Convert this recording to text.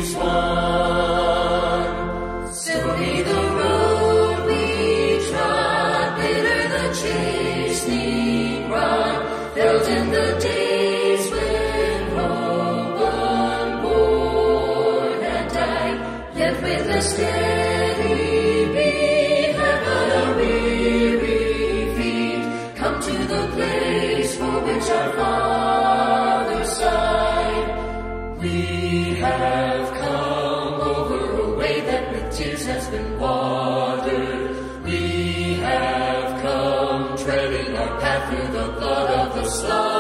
is won. Stony the road we trod, bitter the chastening rod, felt in the days when hope unborn had died, yet with a steady beat, but a weary feet, come to the place for which our Father sighed. We have come over a way that with tears has been watered. We have come treading our path through the blood of the slaughtered.